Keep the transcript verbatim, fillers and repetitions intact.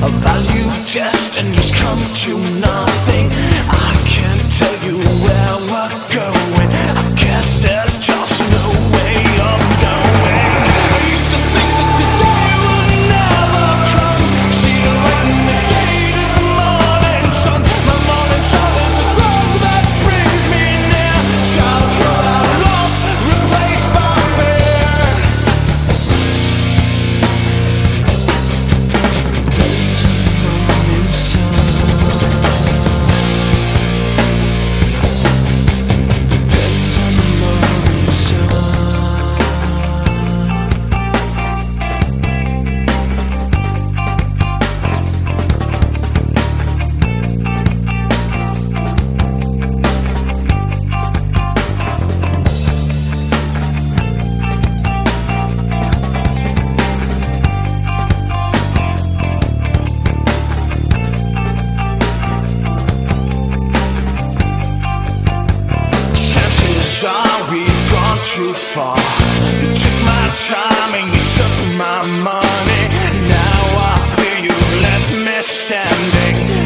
value destinies come to nothing. I can't tell you where we're going. I guess there's just no way of knowing. I used to think that the day would never come. See the light in the shade of the morning sun. My morning sun is the drug that brings me near. Childhood I've lost, replaced by fear. We've gone too far. You took my time and you took my money. Now I fear you left me standing.